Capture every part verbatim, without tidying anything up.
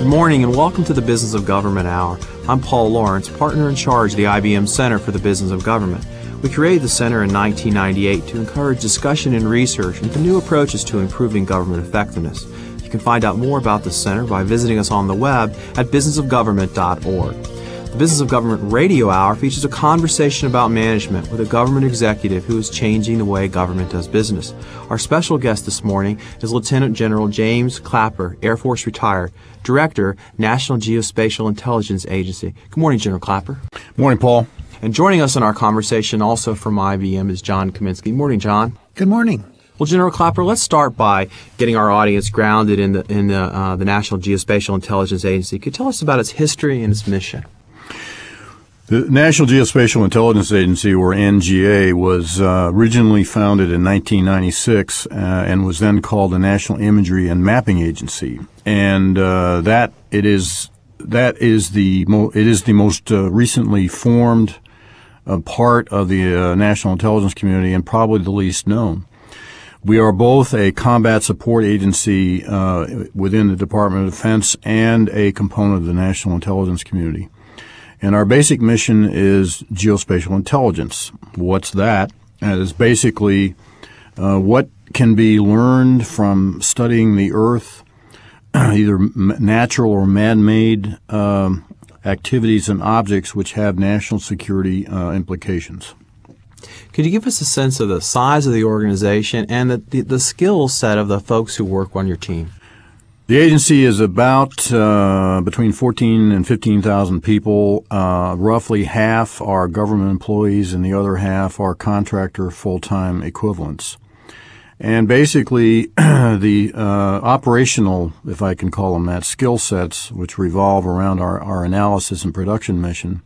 Good morning and welcome to the Business of Government Hour. I'm Paul Lawrence, partner in charge of the I B M Center for the Business of Government. We created the center in nineteen ninety-eight to encourage discussion and research into new approaches to improving government effectiveness. You can find out more about the center by visiting us on the web at business of government dot org. The Business of Government Radio Hour features a conversation about management with a government executive who is changing the way government does business. Our special guest this morning is Lieutenant General James Clapper, Air Force retired, Director, National Geospatial Intelligence Agency. Good morning, General Clapper. Good morning, Paul. And joining us in our conversation also from I B M is John Kaminsky. Good morning, John. Good morning. Well, General Clapper, let's start by getting our audience grounded in the in the, uh, the National Geospatial Intelligence Agency. Could you tell us about its history and its mission? The National Geospatial Intelligence Agency, or N G A, was uh, originally founded in nineteen ninety-six uh, and was then called the National Imagery and Mapping Agency. And uh, that it is that is the mo- it is the most uh, recently formed uh, part of the uh, national intelligence community and probably the least known. We are both a combat support agency uh, within the Department of Defense and a component of the national intelligence community. And our basic mission is geospatial intelligence. What's that? That is basically uh, what can be learned from studying the Earth, either natural or man-made um, activities and objects which have national security uh, implications. Could you give us a sense of the size of the organization and the, the, the skill set of the folks who work on your team? The agency is about uh, between fourteen and fifteen thousand people. Uh, roughly half are government employees and the other half are contractor full-time equivalents. And basically, the uh, operational, if I can call them that, skill sets, which revolve around our, our analysis and production mission,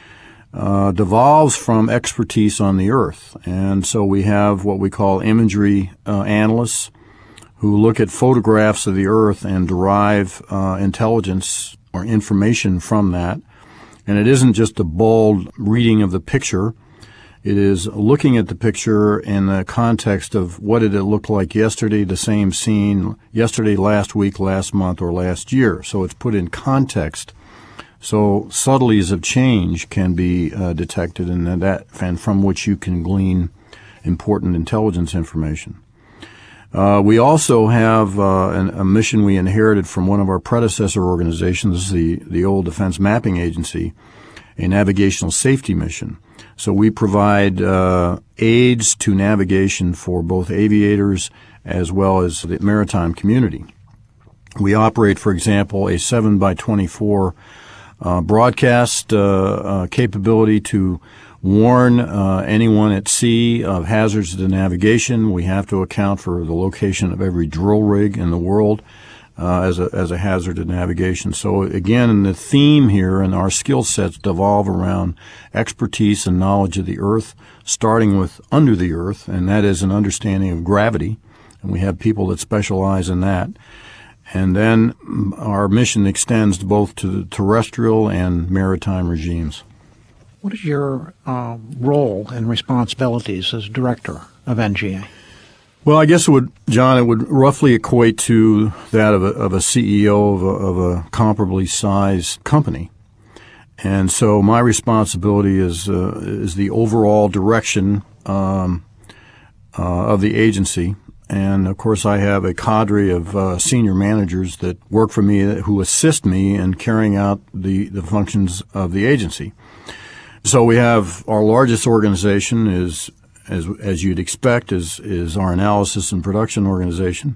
uh, devolves from expertise on the Earth. And so we have what we call imagery uh, analysts, who look at photographs of the Earth and derive uh, intelligence or information from that. And it isn't just a bald reading of the picture. It is looking at the picture in the context of what did it look like yesterday, the same scene, yesterday, last week, last month, or last year. So it's put in context. So subtleties of change can be uh, detected, and that, and from which you can glean important intelligence information. Uh, we also have uh, an, a mission we inherited from one of our predecessor organizations, the, the old Defense Mapping Agency, a navigational safety mission. So we provide uh, aids to navigation for both aviators as well as the maritime community. We operate, for example, a seven by twenty-four uh, broadcast uh, uh, capability to warn uh, anyone at sea of hazards to navigation. We have to account for the location of every drill rig in the world uh, as a as a hazard to navigation. So again, the theme here and our skill sets devolve around expertise and knowledge of the Earth, starting with under the Earth, and that is an understanding of gravity, and we have people that specialize in that. And then our mission extends both to the terrestrial and maritime regimes. What is your uh, role and responsibilities as director of N G A? Well, I guess it would, John, it would roughly equate to that of a, of a C E O of a, of a comparably sized company. And so my responsibility is uh, is the overall direction um, uh, of the agency. And, of course, I have a cadre of uh, senior managers that work for me who assist me in carrying out the, the functions of the agency. So we have our largest organization is, as as you'd expect, is is our analysis and production organization.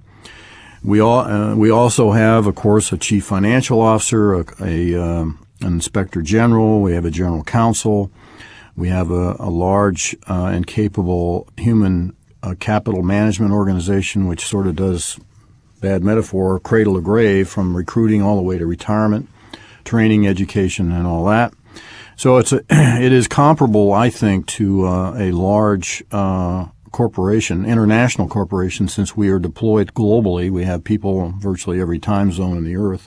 We all uh, we also have, of course, a chief financial officer, a, a um, an inspector general. We have a general counsel. We have a, a large uh, and capable human uh, capital management organization, which sort of does, bad metaphor, cradle to grave, from recruiting all the way to retirement, training, education, and all that. So it's a, it is comparable, I think, to uh, a large uh, corporation, international corporation, since we are deployed globally. We have people in virtually every time zone in the Earth,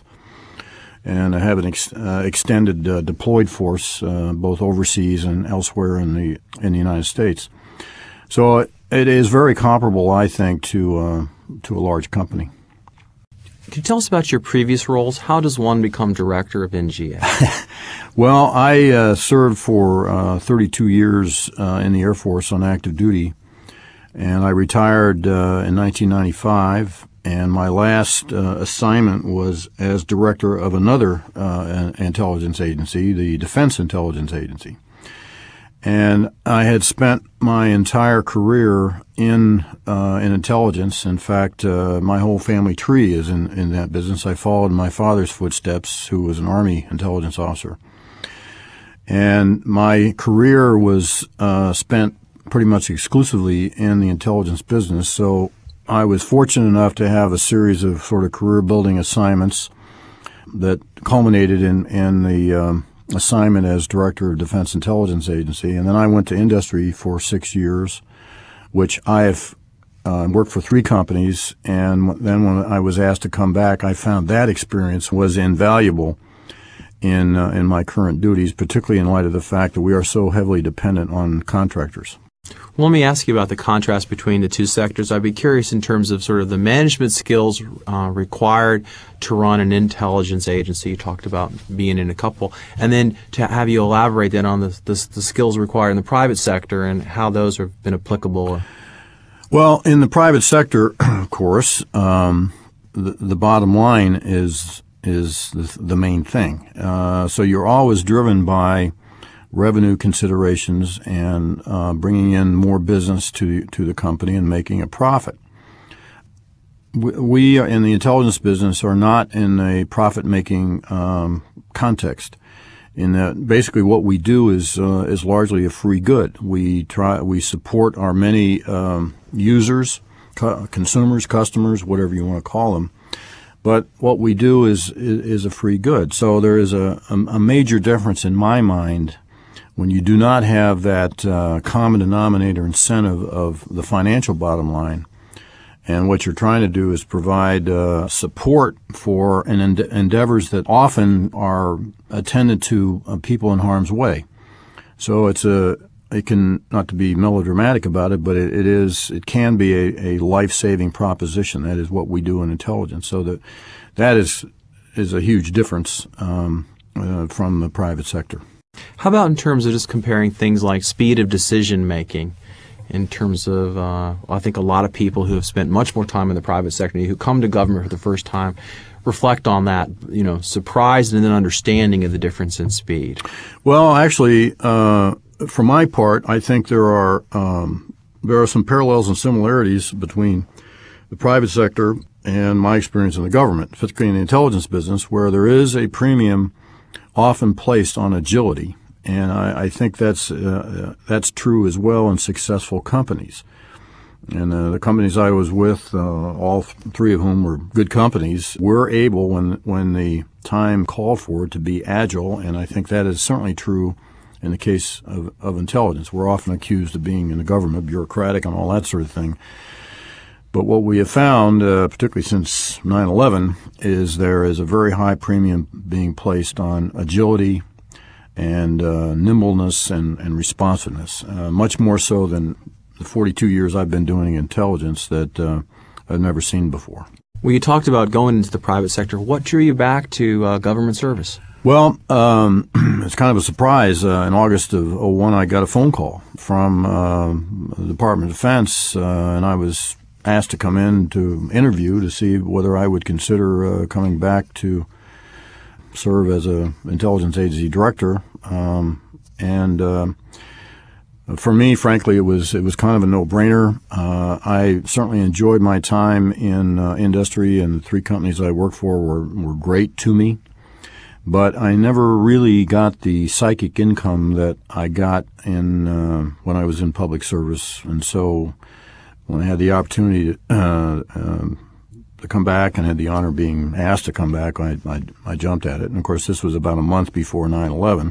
and have an ex- uh, extended uh, deployed force uh, both overseas and elsewhere in the in the United States. So it is very comparable, I think, to uh, to a large company. Can you tell us about your previous roles? How does one become director of N G A? Well, I uh, served for uh, thirty-two years uh, in the Air Force on active duty, and I retired uh, in nineteen ninety-five, and my last uh, assignment was as director of another uh, intelligence agency, the Defense Intelligence Agency. And I had spent my entire career in uh, in intelligence. In fact, uh, my whole family tree is in, in that business. I followed my father's footsteps, who was an Army intelligence officer. And my career was uh, spent pretty much exclusively in the intelligence business. So I was fortunate enough to have a series of sort of career-building assignments that culminated in, in the um, assignment as director of Defense Intelligence Agency. And then I went to industry for six years, which I have uh, worked for three companies. And then when I was asked to come back, I found that experience was invaluable in uh, in my current duties, particularly in light of the fact that we are so heavily dependent on contractors. Well, let me ask you about the contrast between the two sectors. I'd be curious in terms of sort of the management skills uh, required to run an intelligence agency. You talked about being in a couple. And then to have you elaborate then on the, the, the skills required in the private sector and how those have been applicable. Well, in the private sector, of course, um, the, the bottom line is is the, the main thing. Uh, so you're always driven by revenue considerations and uh, bringing in more business to to the company and making a profit. We, we in the intelligence business are not in a profit-making um, context. In that, basically, what we do is uh, is largely a free good. We try we support our many um, users, co- consumers, customers, whatever you want to call them. But what we do is is, is a free good. So there is a, a, a major difference in my mind when you do not have that uh, common denominator incentive of the financial bottom line, and what you're trying to do is provide uh, support for an ende- endeavors that often are attended to uh, people in harm's way. So it's a it can, not to be melodramatic about it, but it, it is it can be a, a life-saving proposition. That is what we do in intelligence. So that that is is a huge difference um, uh, from the private sector. How about in terms of just comparing things like speed of decision making? In terms of, uh, I think a lot of people who have spent much more time in the private sector, who come to government for the first time, reflect on that, you know, surprise and then understanding of the difference in speed. Well, actually, uh, for my part, I think there are um, there are some parallels and similarities between the private sector and my experience in the government, particularly in the intelligence business, where there is a premium often placed on agility. And I, I think that's uh, that's true as well in successful companies. And uh, the companies I was with, uh, all three of whom were good companies, were able, when when the time called for it, to be agile. And I think that is certainly true in the case of, of intelligence. We're often accused of being in the government bureaucratic and all that sort of thing. But what we have found, uh, particularly since nine eleven, is there is a very high premium being placed on agility and uh, nimbleness and, and responsiveness, uh, much more so than the forty-two years I've been doing intelligence that uh, I've never seen before. Well, you talked about going into the private sector. What drew you back to uh, government service? Well, um, it's kind of a surprise. Uh, in August of oh one, I got a phone call from uh, the Department of Defense, uh, and I was asked to come in to interview to see whether I would consider uh, coming back to serve as a intelligence agency director. Um, and uh, for me, frankly, it was it was kind of a no-brainer. Uh, I certainly enjoyed my time in uh, industry, and the three companies I worked for were, were great to me. But I never really got the psychic income that I got in uh, when I was in public service. And so when I had the opportunity to, uh, uh, to come back and had the honor of being asked to come back, I, I, I jumped at it. And, of course, this was about a month before nine eleven.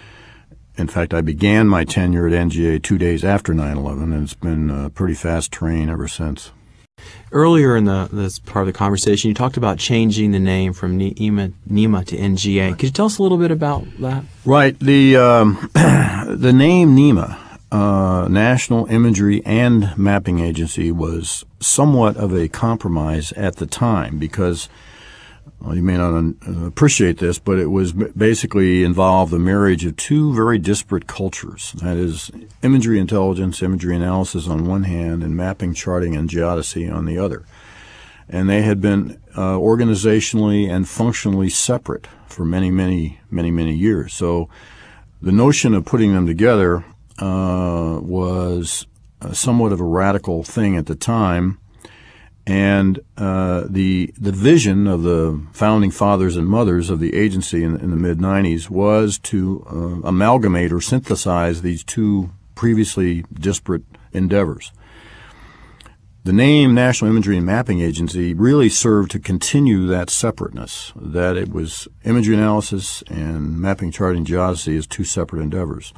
In fact, I began my tenure at N G A two days after nine eleven, and it's been a pretty fast train ever since. Earlier in the this part of the conversation, you talked about changing the name from NEMA, NEMA to N G A. Could you tell us a little bit about that? Right. The um, the name NEMA, uh, National Imagery and Mapping Agency, was somewhat of a compromise at the time because well, you may not uh, appreciate this, but it was basically involved the marriage of two very disparate cultures. That is, imagery intelligence, imagery analysis on one hand, and mapping, charting, and geodesy on the other. And they had been uh, organizationally and functionally separate for many, many, many, many years. So the notion of putting them together uh, was uh, somewhat of a radical thing at the time. And uh, the the vision of the founding fathers and mothers of the agency in, in the mid nineties was to uh, amalgamate or synthesize these two previously disparate endeavors. The name National Imagery and Mapping Agency really served to continue that separateness, that it was imagery analysis and mapping, charting, geodesy as two separate endeavors.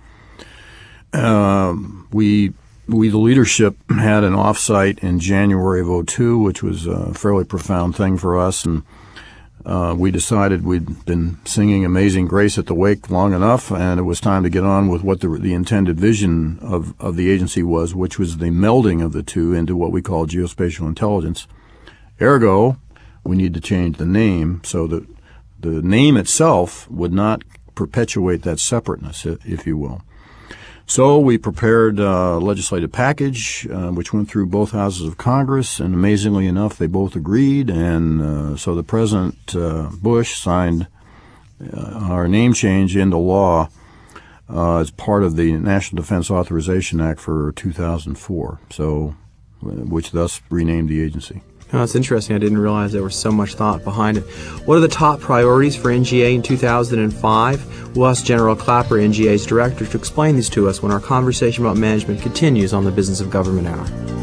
Um, we We, the leadership, had an offsite in January of oh two, which was a fairly profound thing for us, and uh, we decided we'd been singing Amazing Grace at the wake long enough, and it was time to get on with what the, the intended vision of, of the agency was, which was the melding of the two into what we call geospatial intelligence. Ergo, we need to change the name so that the name itself would not perpetuate that separateness, if you will. So we prepared a legislative package, uh, which went through both houses of Congress, and amazingly enough, they both agreed. And uh, so the President uh, Bush signed uh, our name change into law uh, as part of the National Defense Authorization Act for two thousand four, so which thus renamed the agency. Oh, that's interesting. I didn't realize there was so much thought behind it. What are the top priorities for N G A in two thousand five? We'll ask General Clapper, N G A's director, to explain these to us when our conversation about management continues on the Business of Government Hour.